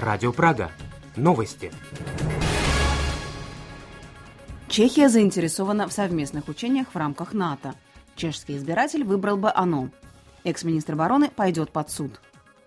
Радио Прага. Новости. Чехия заинтересована в совместных учениях в рамках НАТО. Чешский избиратель выбрал бы оно. Экс-министр обороны пойдет под суд.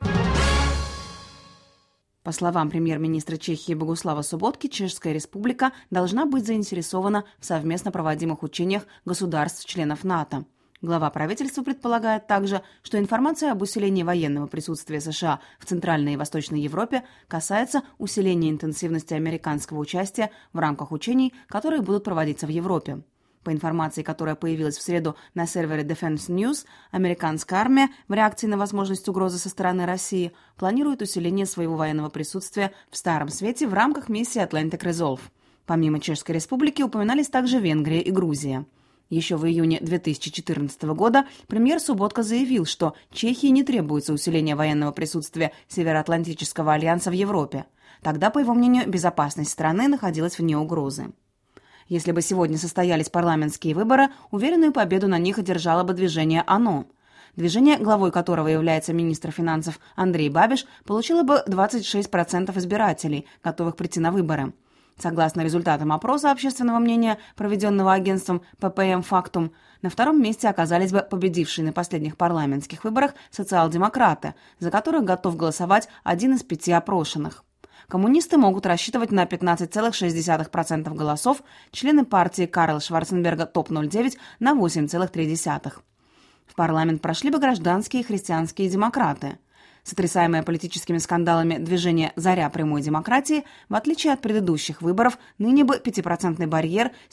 По словам премьер-министра Чехии Богуслава Соботки, Чешская республика должна быть заинтересована в совместно проводимых учениях государств-членов НАТО. Глава правительства предполагает также, что информация об усилении военного присутствия США в Центральной и Восточной Европе касается усиления интенсивности американского участия в рамках учений, которые будут проводиться в Европе. По информации, которая появилась в среду на сервере Defense News, американская армия в реакции на возможность угрозы со стороны России планирует усиление своего военного присутствия в Старом Свете в рамках миссии Atlantic Resolve. Помимо Чешской республики упоминались также Венгрия и Грузия. Еще в июне 2014 года премьер Соботка заявил, что Чехии не требуется усиление военного присутствия Североатлантического альянса в Европе. Тогда, по его мнению, безопасность страны находилась вне угрозы. Если бы сегодня состоялись парламентские выборы, уверенную победу на них одержало бы движение «ОНО». Движение, главой которого является министр финансов Андрей Бабиш, получило бы 26% избирателей, готовых прийти на выборы. Согласно результатам опроса общественного мнения, проведенного агентством ППМ «Фактум», на втором месте оказались бы победившие на последних парламентских выборах социал-демократы, за которых готов голосовать 1 из 5 опрошенных. Коммунисты могут рассчитывать на 15,6% голосов, члены партии Карла Шварценберга ТОП-09 на 8,3%. В парламент прошли бы гражданские и христианские демократы. Сотрясаемое политическими скандалами движение «Заря прямой демократии», в отличие от предыдущих выборов, ныне бы 5% барьер с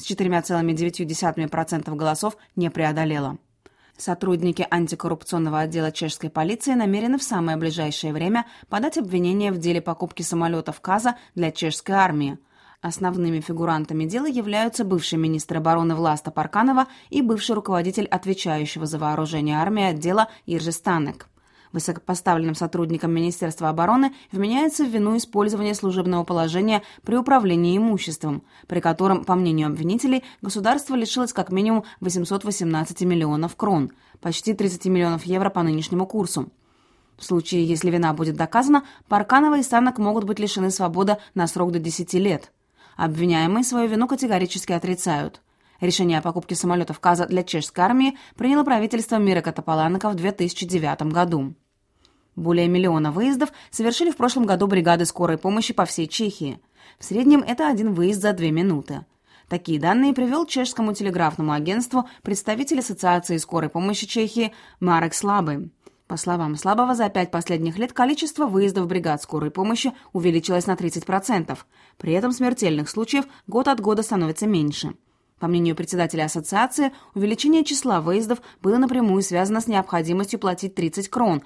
4,9% голосов не преодолело. Сотрудники антикоррупционного отдела чешской полиции намерены в самое ближайшее время подать обвинение в деле покупки самолетов КАЗа для чешской армии. Основными фигурантами дела являются бывший министр обороны Власта Парканова и бывший руководитель отвечающего за вооружение армии отдела Иржи Станек. Высокопоставленным сотрудникам Министерства обороны вменяется в вину использование служебного положения при управлении имуществом, при котором, по мнению обвинителей, государство лишилось как минимум 818 миллионов крон, почти 30 миллионов евро по нынешнему курсу. В случае, если вина будет доказана, Парканова и Станок могут быть лишены свободы на срок до 10 лет. Обвиняемые свою вину категорически отрицают. Решение о покупке самолетов КАЗа для чешской армии приняло правительство Мирека Тополанека в 2009 году. Более 1 миллиона выездов совершили в прошлом году бригады скорой помощи по всей Чехии. В среднем это 1 выезд за 2 минуты. Такие данные привел чешскому телеграфному агентству представитель Ассоциации скорой помощи Чехии Марек Слабый. По словам Слабого, за 5 последних лет количество выездов бригад скорой помощи увеличилось на 30%. При этом смертельных случаев год от года становится меньше. По мнению председателя ассоциации, увеличение числа выездов было напрямую связано с необходимостью платить 30 крон,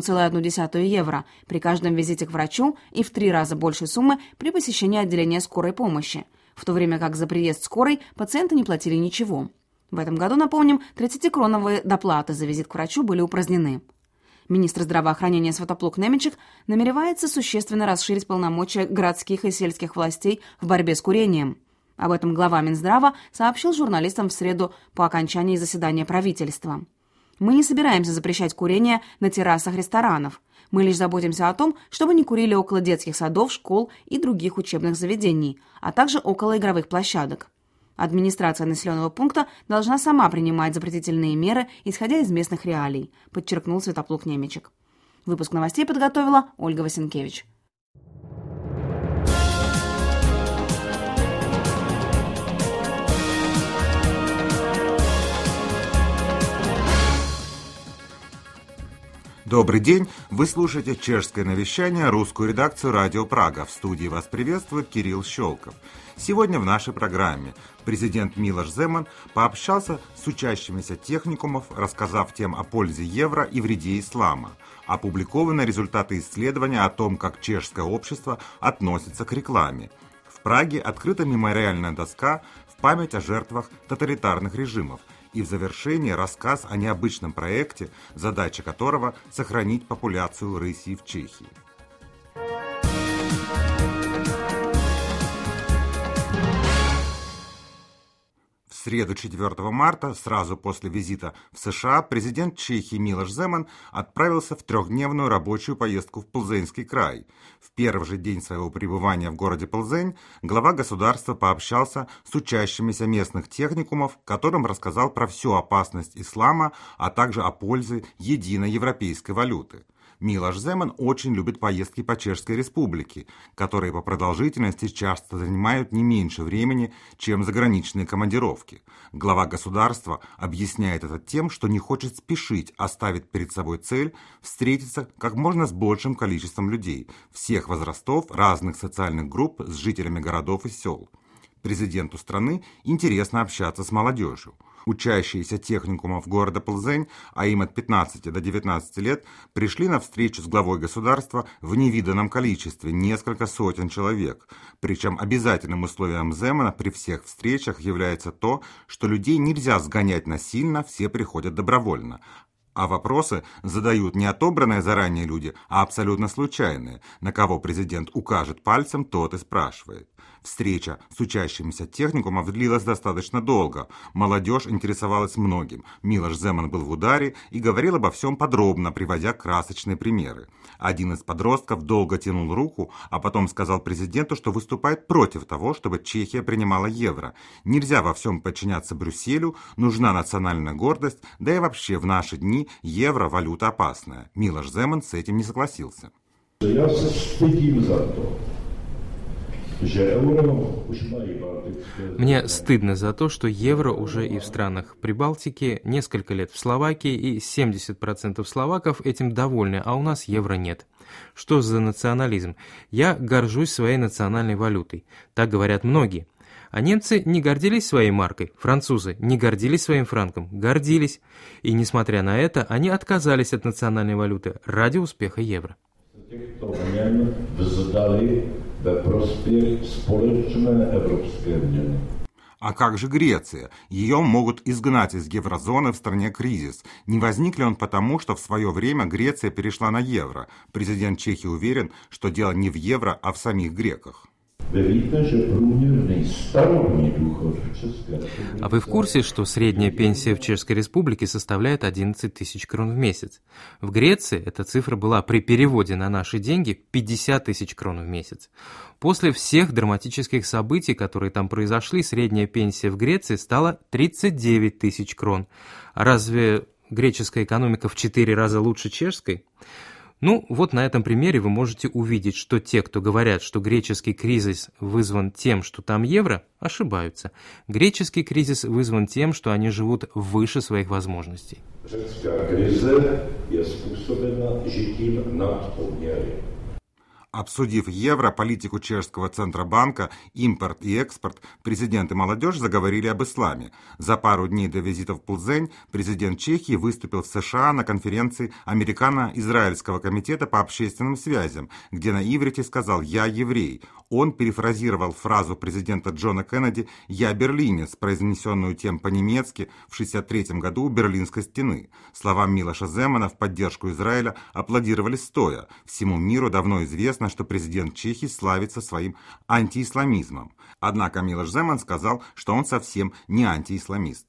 1,1 евро, при каждом визите к врачу и в 3 раза большей суммы при посещении отделения скорой помощи, в то время как за приезд скорой пациенты не платили ничего. В этом году, напомним, 30-кроновые доплаты за визит к врачу были упразднены. Министр здравоохранения Святоплук Немичек намеревается существенно расширить полномочия городских и сельских властей в борьбе с курением. Об этом глава Минздрава сообщил журналистам в среду по окончании заседания правительства. «Мы не собираемся запрещать курение на террасах ресторанов. Мы лишь заботимся о том, чтобы не курили около детских садов, школ и других учебных заведений, а также около игровых площадок. Администрация населенного пункта должна сама принимать запретительные меры, исходя из местных реалий», подчеркнул Святоплук Немичек. Выпуск новостей подготовила Ольга Васенкевич. Добрый день! Вы слушаете чешское навещание, русскую редакцию «Радио Прага». В студии вас приветствует Кирилл Щелков. Сегодня в нашей программе президент Милош Земан пообщался с учащимися техникумов, рассказав тем о пользе евро и вреде ислама. Опубликованы результаты исследования о том, как чешское общество относится к рекламе. В Праге открыта мемориальная доска в память о жертвах тоталитарных режимов. И в завершении рассказ о необычном проекте, задача которого – сохранить популяцию рысей в Чехии. В В среду 4 марта, сразу после визита в США, президент Чехии Милош Земан отправился в трехдневную рабочую поездку в Плзенский край. В первый же день своего пребывания в городе Плзень глава государства пообщался с учащимися местных техникумов, которым рассказал про всю опасность ислама, а также о пользе единой европейской валюты. Милош Земан очень любит поездки по Чешской Республике, которые по продолжительности часто занимают не меньше времени, чем заграничные командировки. Глава государства объясняет это тем, что не хочет спешить, а ставит перед собой цель встретиться как можно с большим количеством людей, всех возрастов, разных социальных групп, с жителями городов и сел. Президенту страны интересно общаться с молодежью. Учащиеся техникумов города Плзень, а им от 15 до 19 лет, пришли на встречу с главой государства в невиданном количестве, несколько сотен человек. Причем обязательным условием Земана при всех встречах является то, что людей нельзя сгонять насильно, все приходят добровольно. А вопросы задают не отобранные заранее люди, а абсолютно случайные. На кого президент укажет пальцем, тот и спрашивает. Встреча с учащимися техникумов длилась достаточно долго. Молодежь интересовалась многим. Милош Земан был в ударе и говорил обо всем подробно, приводя красочные примеры. Один из подростков долго тянул руку, а потом сказал президенту, что выступает против того, чтобы Чехия принимала евро. Нельзя во всем подчиняться Брюсселю, нужна национальная гордость, да и вообще в наши дни евро – валюта опасная. Милош Земан с этим не согласился. Я стыдим за то. Мне стыдно за то, что евро уже и в странах Прибалтики, несколько лет в Словакии, и 70% словаков этим довольны, а у нас евро нет. Что за национализм? Я горжусь своей национальной валютой. Так говорят многие. А немцы не гордились своей маркой, французы не гордились своим франком, гордились. И несмотря на это, они отказались от национальной валюты ради успеха евро. А как же Греция? Ее могут изгнать из еврозоны в стране кризис. Не возник ли он потому, что в свое время Греция перешла на евро? Президент Чехии уверен, что дело не в евро, а в самих греках. А вы в курсе, что средняя пенсия в Чешской Республике составляет 11 тысяч крон в месяц? В Греции эта цифра была при переводе на наши деньги 50 тысяч крон в месяц. После всех драматических событий, которые там произошли, средняя пенсия в Греции стала 39 тысяч крон. А разве греческая экономика в 4 раза лучше чешской? Ну, вот на этом примере вы можете увидеть, что те, кто говорят, что греческий кризис вызван тем, что там евро, ошибаются. Греческий кризис вызван тем, что они живут выше своих возможностей. Обсудив евро, политику чешского Центробанка, импорт и экспорт, президент и молодежь заговорили об исламе. За пару дней до визита в Плзень президент Чехии выступил в США на конференции Американо-Израильского комитета по общественным связям, где на иврите сказал «Я еврей». Он перефразировал фразу президента Джона Кеннеди «Я берлинец», произнесенную тем по-немецки в 1963 году у Берлинской стены. Словам Милоша Земана в поддержку Израиля аплодировали стоя. Всему миру давно известно, что президент Чехии славится своим антиисламизмом. Однако Милош Земан сказал, что он совсем не антиисламист.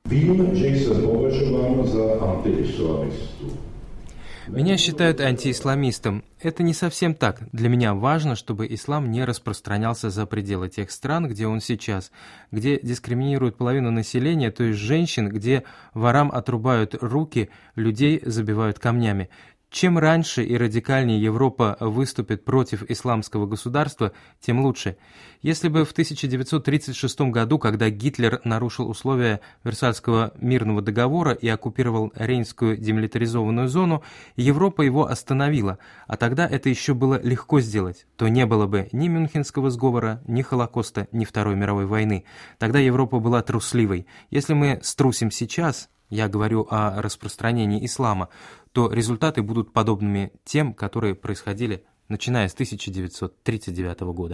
Меня считают антиисламистом. Это не совсем так. Для меня важно, чтобы ислам не распространялся за пределы тех стран, где он сейчас, где дискриминируют половину населения, то есть женщин, где ворам отрубают руки, людей забивают камнями. Чем раньше и радикальнее Европа выступит против исламского государства, тем лучше. Если бы в 1936 году, когда Гитлер нарушил условия Версальского мирного договора и оккупировал Рейнскую демилитаризованную зону, Европа его остановила, а тогда это еще было легко сделать, то не было бы ни Мюнхенского сговора, ни Холокоста, ни Второй мировой войны. Тогда Европа была трусливой. Если мы струсим сейчас, я говорю о распространении ислама, то результаты будут подобными тем, которые происходили, начиная с 1939 года.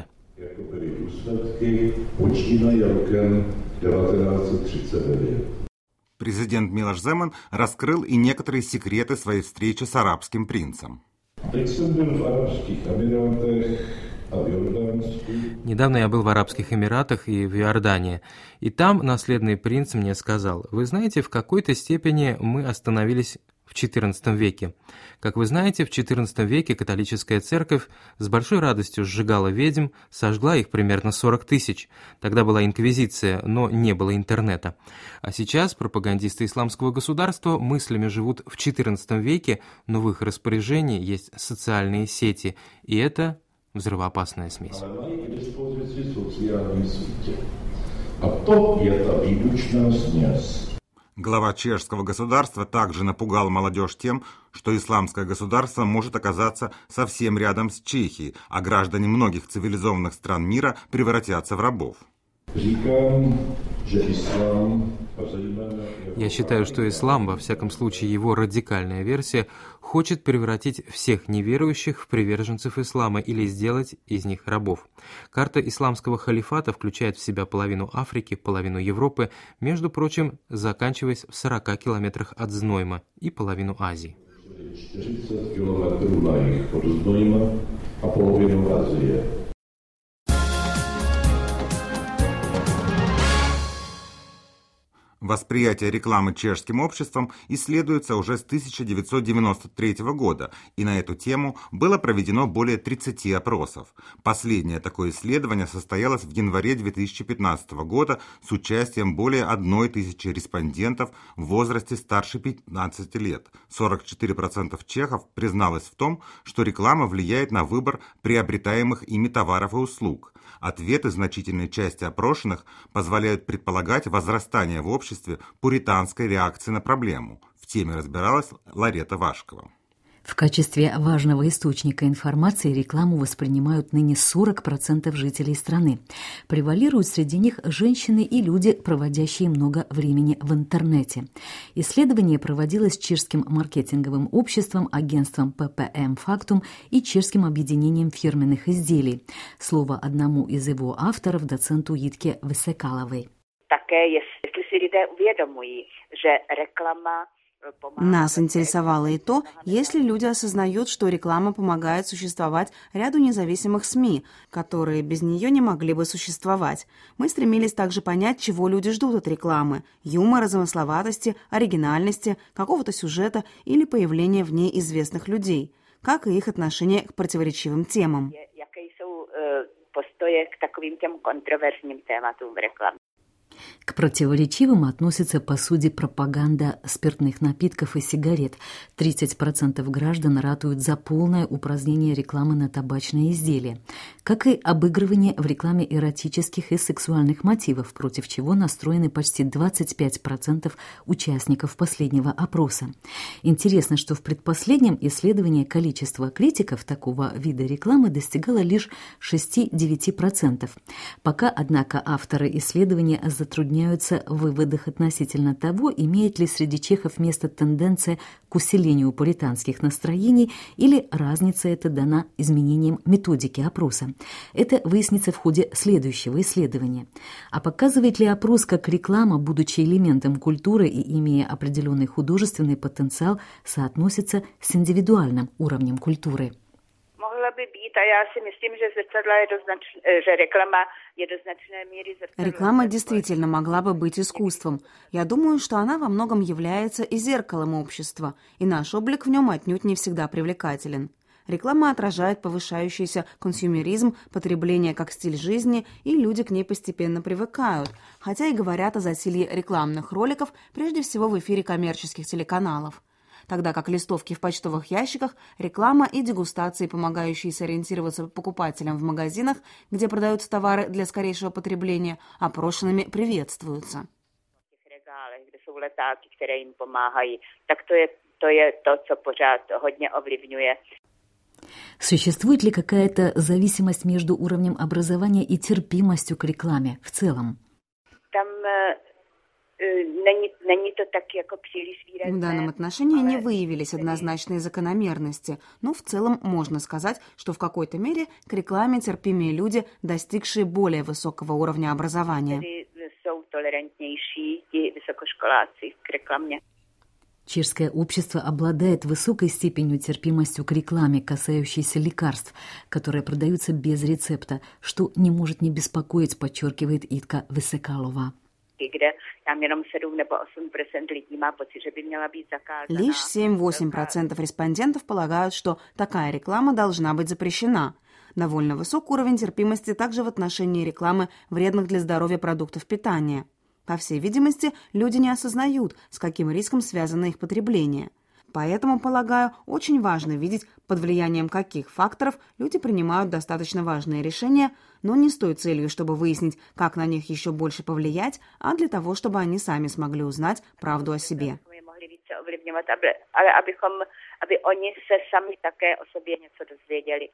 Президент Милош Земан раскрыл и некоторые секреты своей встречи с арабским принцем. a v Jordánsku. Недавно я был в Арабских Эмиратах и в Иордании, и там наследный принц мне сказал: «Вы знаете, в какой-то степени мы остановились в XIV веке. Как вы знаете, в XIV веке католическая церковь с большой радостью сжигала ведьм, сожгла их примерно 40 тысяч. Тогда была инквизиция, но не было интернета. А сейчас пропагандисты исламского государства мыслями живут в XIV веке, но в их распоряжении есть социальные сети, и это взрывоопасная смесь». Ale mají k dispozici sociální sítě. A to je ta výbušná směs. Глава чешского государства также напугал молодежь тем, что исламское государство может оказаться совсем рядом с Чехией, а граждане многих цивилизованных стран мира превратятся в рабов. Říkám, že islám, Я считаю, что ислам, во всяком случае его радикальная версия, хочет превратить всех неверующих в приверженцев ислама или сделать из них рабов. Карта исламского халифата включает в себя половину Африки, половину Европы, между прочим, заканчиваясь в 40 километрах от Знойма, и половину Азии. 40 kilometrů na jih od Znojma a polovinu Azie. Восприятие рекламы чешским обществом исследуется уже с 1993 года, и на эту тему было проведено более 30 опросов. Последнее такое исследование состоялось в январе 2015 года с участием более 1000 респондентов в возрасте старше 15 лет. 44% чехов призналось в том, что реклама влияет на выбор приобретаемых ими товаров и услуг. Ответы значительной части опрошенных позволяют предполагать возрастание в обществе пуританской реакции на проблему. В теме разбиралась Ларета Вашкова. В качестве важного источника информации рекламу воспринимают ныне 40% жителей страны. Превалируют среди них женщины и люди, проводящие много времени в интернете. Исследование проводилось чешским маркетинговым обществом, агентством ППМ «Фактум» и чешским объединением фирменных изделий. Слово одному из его авторов, доценту Jitke Vysekálové. Také, jestli si lidé uvědomují, že reklama. Нас интересовало и то, если люди осознают, что реклама помогает существовать ряду независимых СМИ, которые без нее не могли бы существовать. Мы стремились также понять, чего люди ждут от рекламы – юмора, замысловатости, оригинальности, какого-то сюжета или появления в ней известных людей, как и их отношение к противоречивым темам. Jaké jsou postoje k takovým těm kontroverzním tématům v reklamě? К противоречивым относится, по сути, пропаганда спиртных напитков и сигарет. 30% граждан ратуют за полное упразднение рекламы на табачные изделия, как и обыгрывание в рекламе эротических и сексуальных мотивов, против чего настроены почти 25% участников последнего опроса. Интересно, что в предпоследнем исследовании количество критиков такого вида рекламы достигало лишь 6-9%. Пока, однако, авторы исследования затрудняются в выводах относительно того, имеет ли среди чехов место тенденция к усилению пуританских настроений или разница эта дана изменением методики опроса. Это выяснится в ходе следующего исследования. А показывает ли опрос, как реклама, будучи элементом культуры и имея определенный художественный потенциал, соотносится с индивидуальным уровнем культуры? Реклама действительно могла бы быть искусством. Я думаю, что она во многом является и зеркалом общества, и наш облик в нем отнюдь не всегда привлекателен. Реклама отражает повышающийся консюмеризм, потребление как стиль жизни, и люди к ней постепенно привыкают, хотя и говорят о засилье рекламных роликов, прежде всего в эфире коммерческих телеканалов. Тогда как листовки в почтовых ящиках, реклама и дегустации, помогающие сориентироваться покупателям в магазинах, где продаются товары для скорейшего потребления, опрошенными приветствуются. Существует ли какая-то зависимость между уровнем образования и терпимостью к рекламе в целом? В данном отношении не выявились однозначные закономерности, но в целом можно сказать, что в какой-то мере к рекламе терпимее люди, достигшие более высокого уровня образования. Чешское общество обладает высокой степенью терпимости к рекламе, касающейся лекарств, которые продаются без рецепта, что не может не беспокоить, подчеркивает Jitka Vysekálova. Лишь 7-8% респондентов полагают, что такая реклама должна быть запрещена. Довольно высок уровень терпимости также в отношении рекламы вредных для здоровья продуктов питания. По всей видимости, люди не осознают, с каким риском связано их потребление. Поэтому, полагаю, очень важно видеть, под влиянием каких факторов люди принимают достаточно важные решения, но не с той целью, чтобы выяснить, как на них еще больше повлиять, а для того, чтобы они сами смогли узнать правду о себе. Aby oni se sami také o sobě něco dozvěděli.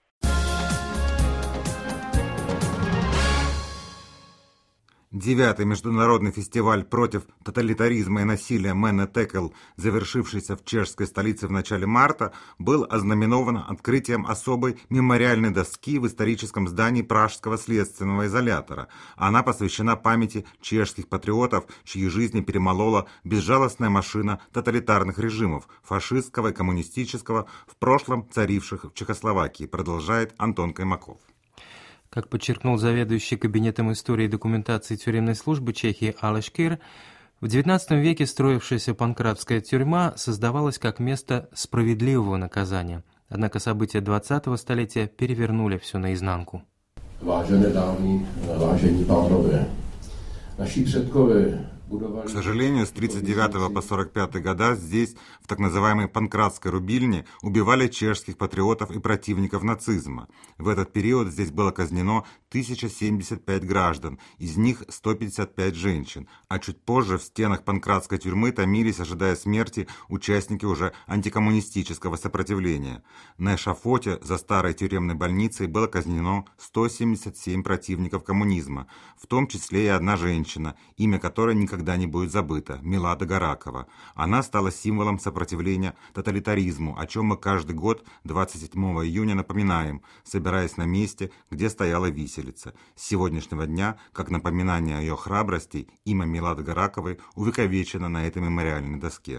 Девятый международный фестиваль против тоталитаризма и насилия Мене Текел, завершившийся в чешской столице в начале марта, был ознаменован открытием особой мемориальной доски в историческом здании Пражского следственного изолятора. Она посвящена памяти чешских патриотов, чьи жизни перемолола безжалостная машина тоталитарных режимов, фашистского и коммунистического, в прошлом царивших в Чехословакии, продолжает Антон Каймаков. Как подчеркнул заведующий кабинетом истории и документации тюремной службы Чехии Алеш Кир, в XIX веке строившаяся панкратская тюрьма создавалась как место справедливого наказания. Однако события 20-го столетия перевернули все наизнанку. Vážené dámy, vážení pánové, naši předkové. К сожалению, с 1939 по 1945 года здесь, в так называемой Панкратской рубильне, убивали чешских патриотов и противников нацизма. В этот период здесь было казнено 1075 граждан, из них 155 женщин, а чуть позже в стенах Панкратской тюрьмы томились, ожидая смерти, участники уже антикоммунистического сопротивления. На эшафоте за старой тюремной больницей было казнено 177 противников коммунизма, в том числе и одна женщина, имя которой никогда не будет забыто, Милада Гаракова. Она стала символом сопротивления тоталитаризму, о чем мы каждый год 27 июня напоминаем, собираясь на месте, где стояла виселица. С сегодняшнего дня, как напоминание о ее храбрости, имя Милады Гараковой увековечено на этой мемориальной доске.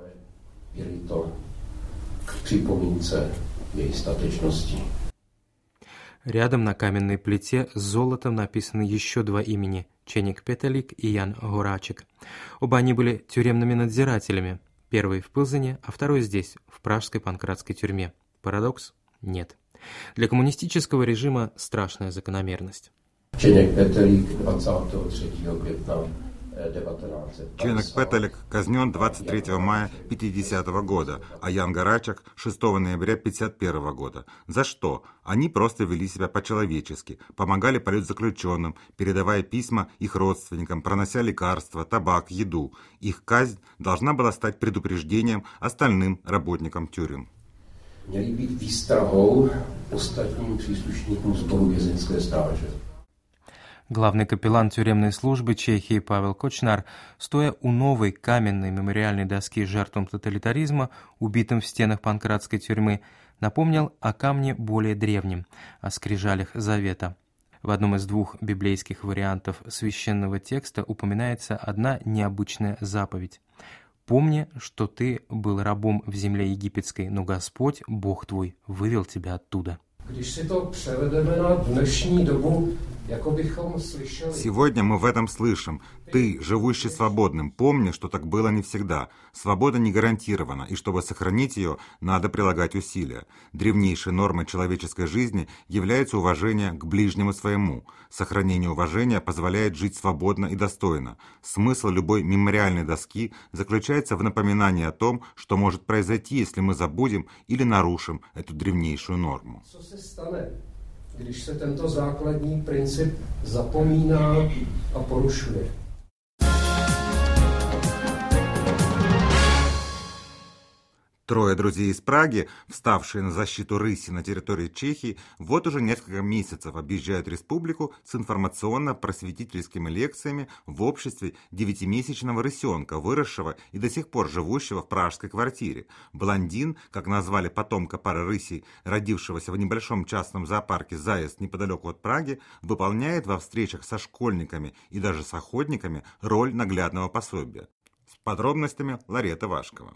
Рядом на каменной плите с золотом написаны еще два имени – Ченик Петелик и Ян Горачек. Оба они были тюремными надзирателями. Первый в Пилзене, а второй здесь, в пражской панкратской тюрьме. Парадокс? Нет. Для коммунистического режима страшная закономерность. Ченик Петелик 23 квітня. Ченик Петелик казнен 23 мая 50 года, а Ян Горачек 6 ноября 51 года. За что? Они просто вели себя по-человечески, помогали политзаключенным, передавая письма их родственникам, пронося лекарства, табак, еду. Их казнь должна была стать предупреждением остальным работникам тюрем. Měli být výstrahou ostatním příslušníkům sboru vězeňské stráže. Главный капеллан тюремной службы Чехии Павел Кочнар, стоя у новой каменной мемориальной доски жертвам тоталитаризма, убитым в стенах панкратской тюрьмы, напомнил о камне более древнем, о скрижалях Завета. В одном из двух библейских вариантов священного текста упоминается одна необычная заповедь. «Помни, что ты был рабом в земле египетской, но Господь, Бог твой, вывел тебя оттуда». Сегодня мы в этом слышим. Ты, живущий свободным, помни, что так было не всегда. Свобода не гарантирована, и чтобы сохранить ее, надо прилагать усилия. Древнейшей нормой человеческой жизни является уважение к ближнему своему. Сохранение уважения позволяет жить свободно и достойно. Смысл любой мемориальной доски заключается в напоминании о том, что может произойти, если мы забудем или нарушим эту древнейшую норму. Když se tento základní princip zapomíná a porušuje. Трое друзей из Праги, вставшие на защиту рыси на территории Чехии, вот уже несколько месяцев объезжают республику с информационно-просветительскими лекциями в обществе 9-месячного рысенка, выросшего и до сих пор живущего в пражской квартире. Блондин, как назвали потомка пары рысей, родившегося в небольшом частном зоопарке Заезд неподалеку от Праги, выполняет во встречах со школьниками и даже с охотниками роль наглядного пособия. Подробностями Ларета Вашкова.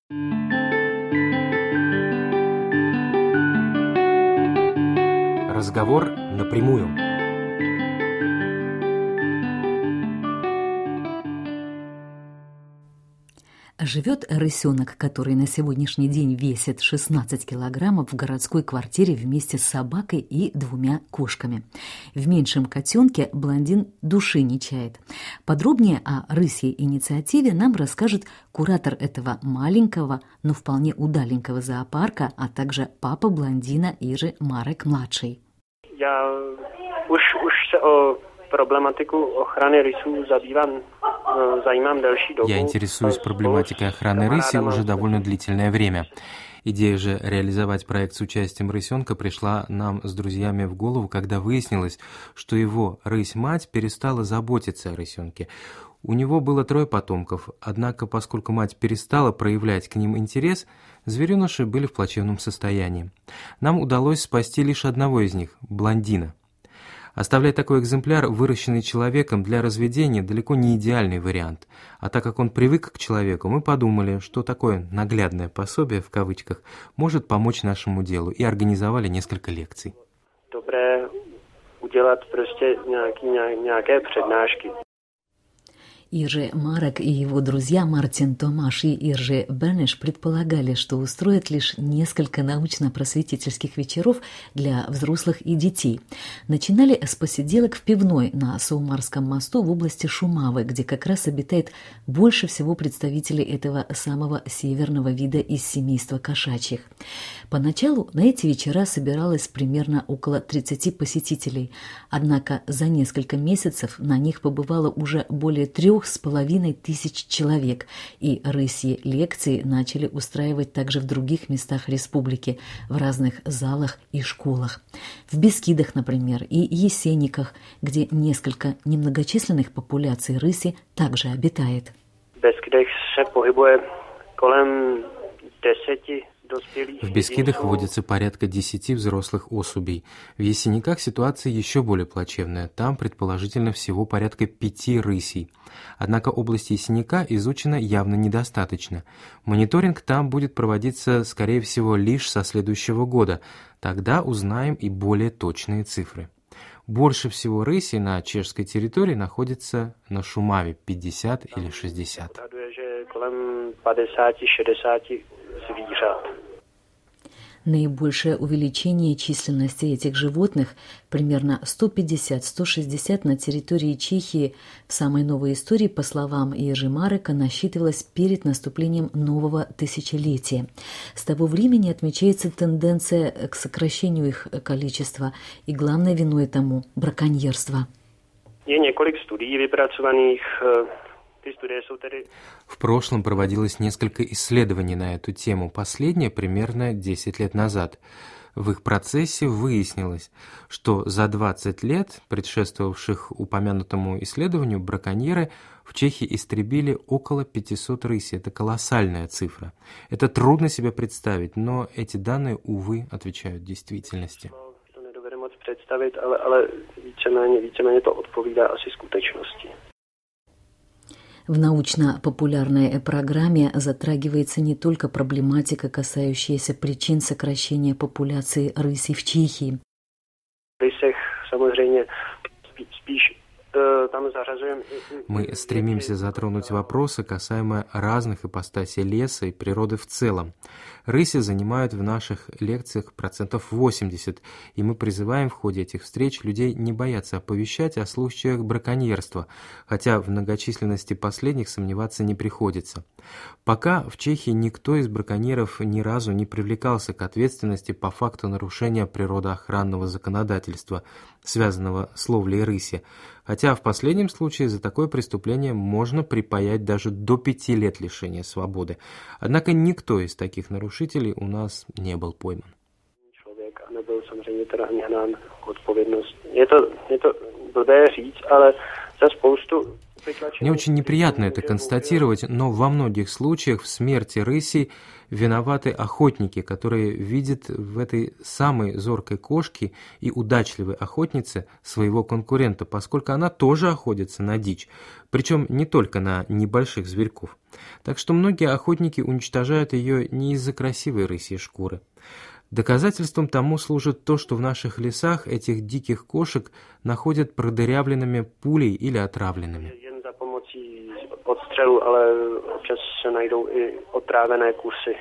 Разговор напрямую. Живет рысенок, который на сегодняшний день весит 16 килограммов в городской квартире вместе с собакой и 2 кошками. В меньшем котенке блондин души не чает. Подробнее о рысьей инициативе нам расскажет куратор этого маленького, но вполне удаленького зоопарка, а также папа блондина Jiří Marek-младший. Я už se o problematiku ochrany rysů занимаем дальше долго. Я интересуюсь проблематикой охраны рыси уже довольно длительное время. Идея же реализовать проект с участием рысенка пришла нам с друзьями в голову, когда выяснилось, что его рысь-мать перестала заботиться о рысенке. У него было 3 потомков, однако, поскольку мать перестала проявлять к ним интерес, звереныши были в плачевном состоянии. Нам удалось спасти лишь одного из них – блондина. Оставлять такой экземпляр, выращенный человеком, для разведения далеко не идеальный вариант. А так как он привык к человеку, мы подумали, что такое «наглядное пособие» в кавычках может помочь нашему делу, и организовали несколько лекций. Dobré udělat prostě nějaké přednášky. Jiří Marek и его друзья Мартин Томаш и Jiří Beneš предполагали, что устроят лишь несколько научно-просветительских вечеров для взрослых и детей. Начинали с посиделок в пивной на Саумарском мосту в области Шумавы, где как раз обитает больше всего представителей этого самого северного вида из семейства кошачьих. Поначалу на эти вечера собиралось примерно около 30 посетителей, однако за несколько месяцев на них побывало уже более 3500 человек, и рысьи лекции начали устраивать также в других местах республики, в разных залах и школах. В Бескидах, например, и Есениках, где несколько немногочисленных популяций рыси также обитает. В Бескидах se pohybuje kolem 10. В Бескидах водится порядка 10 взрослых особей. В Есениках ситуация еще более плачевная. Там, предположительно, всего порядка 5 рысей. Однако область Есеника изучена явно недостаточно. Мониторинг там будет проводиться, скорее всего, лишь со следующего года. Тогда узнаем и более точные цифры. Больше всего рысей на чешской территории находится на Шумаве, 50 или 60. Kolem 50-60 zvířat. Наибольшее увеличение численности этих животных, примерно 150-160 на территории Чехии, в самой новой истории, по словам Jiří Mareka, насчитывалось перед наступлением нового тысячелетия. С того времени отмечается тенденция к сокращению их количества, и главной виной тому – браконьерство. Je několik studií vypracovaných. В прошлом проводилось несколько исследований на эту тему, последнее примерно 10 лет назад. В их процессе выяснилось, что за 20 лет, предшествовавших упомянутому исследованию, браконьеры в Чехии истребили около 500 рысей. Это колоссальная цифра. Это трудно себе представить, но эти данные, увы, отвечают действительности. To nedovedeme moc představit, ale víceméně to odpovídá asi skutečnosti. В научно-популярной программе затрагивается не только проблематика, касающаяся причин сокращения популяции рысей в Чехии. Rysech samozřejmě spíš tam zařazujeme. Мы стремимся затронуть вопросы, касаемо разных ипостасей леса и природы в целом. Рыси занимают в наших лекциях 80%, и мы призываем в ходе этих встреч людей не бояться оповещать о случаях браконьерства, хотя в многочисленности последних сомневаться не приходится. Пока в Чехии никто из браконьеров ни разу не привлекался к ответственности по факту нарушения природоохранного законодательства, связанного с ловлей рыси, хотя в последнем случае за такое преступление можно припаять даже до 5 лет лишения свободы. Однако никто из таких нарушителей у нас не был пойман. Člověk a nebyl samozřejmě teda hnán k odpovědnosti. Je to blbé říct, ale za spoustu Мне очень неприятно это констатировать, но во многих случаях в смерти рысей виноваты охотники, которые видят в этой самой зоркой кошке и удачливой охотнице своего конкурента, поскольку она тоже охотится на дичь, причем не только на небольших зверьков. Так что многие охотники уничтожают ее не из-за красивой рысьей шкуры. Доказательством тому служит то, что в наших лесах этих диких кошек находят продырявленными пулей или отравленными. Odstřelu, ale občas se najdou i otrávené kusy.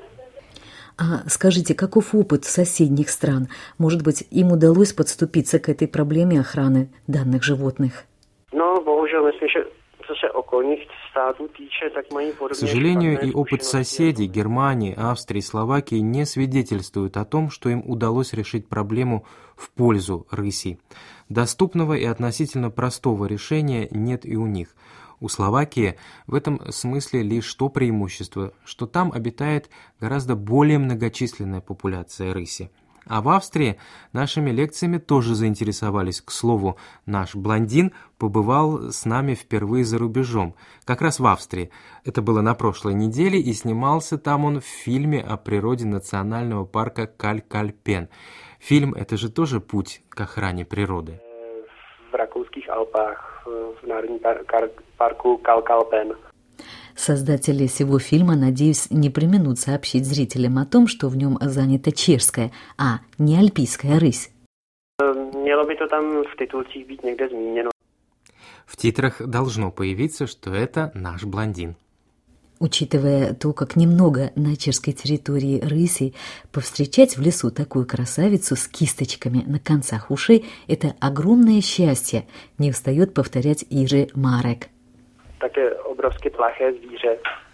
А скажите, каков опыт соседних стран? Может быть, им удалось подступиться к этой проблеме охраны данных животных? No, bohužel myslím, že co se okolních států týče, tak mají podobně. К сожалению, и опыт соседей Германии, Австрии, Словакии не свидетельствует о том, что им удалось решить проблему в пользу рысей. Доступного и относительно простого решения нет и у них. У Словакии в этом смысле лишь то преимущество, что там обитает гораздо более многочисленная популяция рыси. А в Австрии нашими лекциями тоже заинтересовались. К слову, наш блондин побывал с нами впервые за рубежом, как раз в Австрии. Это было на прошлой неделе, и снимался там он в фильме о природе национального парка Каль-Кальпен. Фильм — это же тоже путь к охране природы. В Rakouských Alpách, в Národním парку Каль-Кальпен. Создатели сего фильма, надеюсь, не преминут сообщить зрителям о том, что в нем занята чешская, а не альпийская рысь. Mělo by to tam v titulcích být někde zmíněno. В титрах должно появиться, что это наш блондин. Учитывая то, как немного на чешской территории рысей, повстречать в лесу такую красавицу с кисточками на концах ушей – это огромное счастье, не устает повторять Jiří Marek. Také obrovsky plaché zvíře.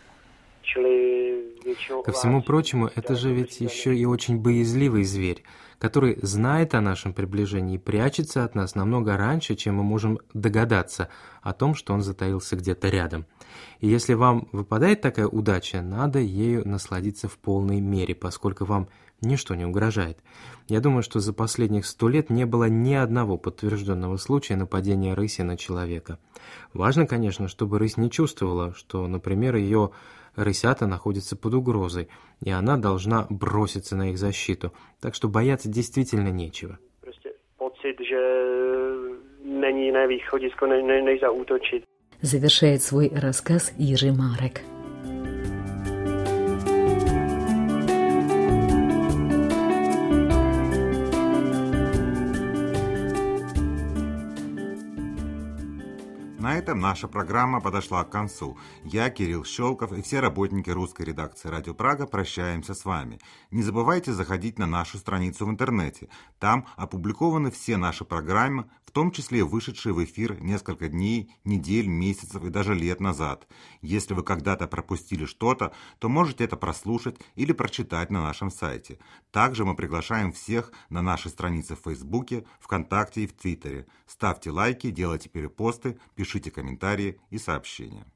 Ко всему прочему, это же ведь еще и очень боязливый зверь, который знает о нашем приближении и прячется от нас намного раньше, чем мы можем догадаться о том, что он затаился где-то рядом. И если вам выпадает такая удача, надо ею насладиться в полной мере, поскольку вам ничто не угрожает. Я думаю, что за последних 100 лет не было ни одного подтвержденного случая нападения рыси на человека. Важно, конечно, чтобы рысь не чувствовала, что, например, ее рысята находятся под угрозой, и она должна броситься на их защиту. Так что бояться действительно нечего. Prostě pocit, že není jiné východisko, než zaútočit. Завершает свой рассказ Jiří Marek. На этом наша программа подошла к концу. Я, Кирилл Щелков, и все работники русской редакции «Радио Прага» прощаемся с вами. Не забывайте заходить на нашу страницу в интернете. Там опубликованы все наши программы, в том числе вышедшие в эфир несколько дней, недель, месяцев и даже лет назад. Если вы когда-то пропустили что-то, то можете это прослушать или прочитать на нашем сайте. Также мы приглашаем всех на наши страницы в Фейсбуке, ВКонтакте и в Твиттере. Ставьте лайки, делайте перепосты, пишите комментарии и сообщения.